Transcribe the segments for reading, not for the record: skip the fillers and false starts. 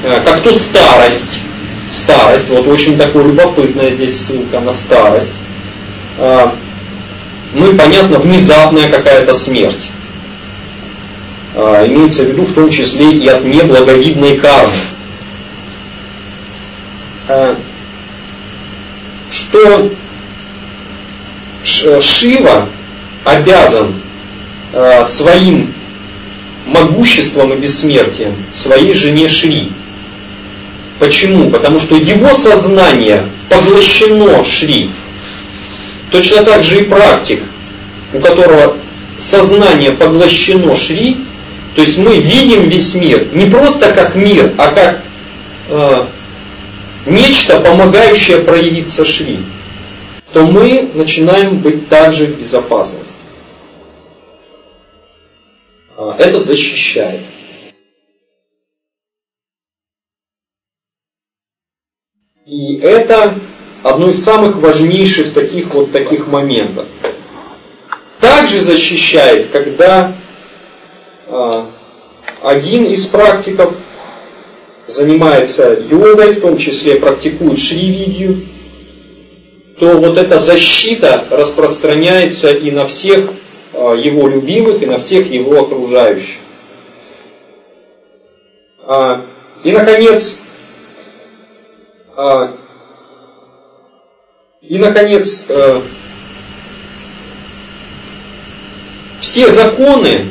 как то старость. Старость, вот очень такое любопытная здесь ссылка на старость. Ну и понятно, внезапная какая-то смерть. Имеется в виду в том числе и от неблаговидной кармы. Что Шива обязан своим могуществом и бессмертием своей жене Шри. Почему? Потому что его сознание поглощено Шри. Точно так же и практик, у которого сознание поглощено Шри, то есть мы видим весь мир не просто как мир, а как нечто, помогающее проявиться Шри, то мы начинаем быть также в безопасности. Это защищает. И это одно из самых важнейших таких моментов. Также защищает, когда один из практиков занимается йогой, в том числе практикует Шри-видью, то вот эта защита распространяется и на всех его любимых, и на всех его окружающих. И, наконец, все законы,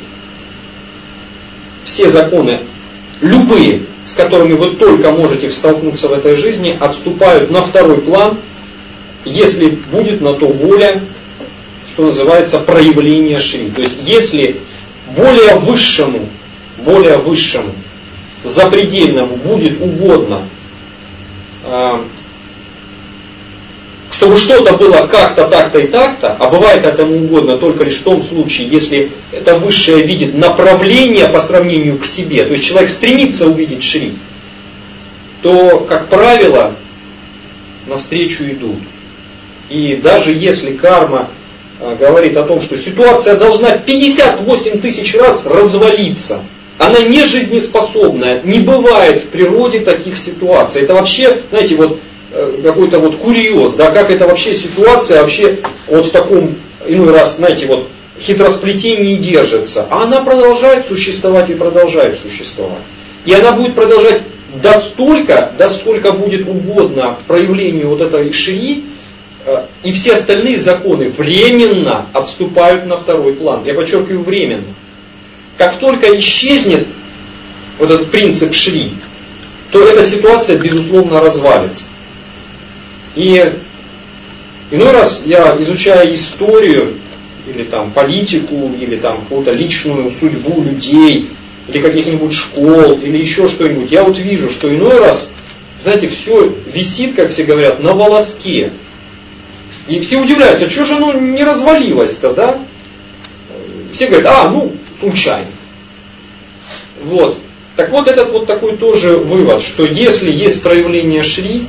любые, с которыми вы только можете столкнуться в этой жизни, отступают на второй план, если будет на то воля, что называется, проявление Шри. То есть, если более высшему, запредельному будет угодно, чтобы что-то было как-то, так-то и так-то, а бывает этому угодно только лишь в том случае, если это высшее видит направление по сравнению к себе, то есть человек стремится увидеть Шри, то, как правило, навстречу идут. И даже если карма говорит о том, что ситуация должна 58 тысяч раз развалиться, она не жизнеспособная, не бывает в природе таких ситуаций. Это вообще, знаете, вот какой-то вот курьез, да, как это вообще ситуация вообще вот в таком, иной раз, знаете, вот хитросплетении держится. А она продолжает существовать и продолжает существовать. И она будет продолжать до сколько будет угодно проявлению вот этой Шри, и все остальные законы временно отступают на второй план. Я подчеркиваю, временно. Как только исчезнет вот этот принцип Шри, то эта ситуация, безусловно, развалится. И иной раз я, изучая историю, или там политику, или там какую-то личную судьбу людей, или каких-нибудь школ, или еще что-нибудь, я вот вижу, что иной раз, знаете, все висит, как все говорят, на волоске. И все удивляются, что же оно не развалилось-то, да? Все говорят, случайно. Вот. Так вот, этот вот такой тоже вывод, что если есть проявление Шри,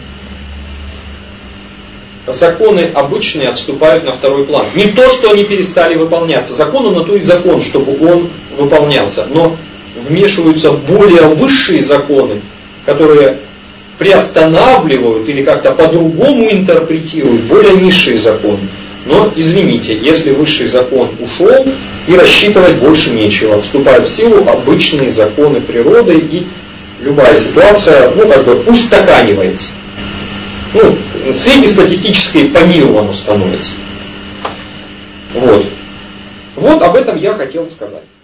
законы обычные отступают на второй план. Не то, что они перестали выполняться. Закон, на то и закон, чтобы он выполнялся. Но вмешиваются более высшие законы, которые приостанавливают или как-то по-другому интерпретируют более низшие законы. Но, извините, если высший закон ушел, и рассчитывать больше нечего. Вступают в силу обычные законы природы, и любая ситуация, устаканивается. Среднестатистической по миру оно становится. Вот об этом я хотел сказать.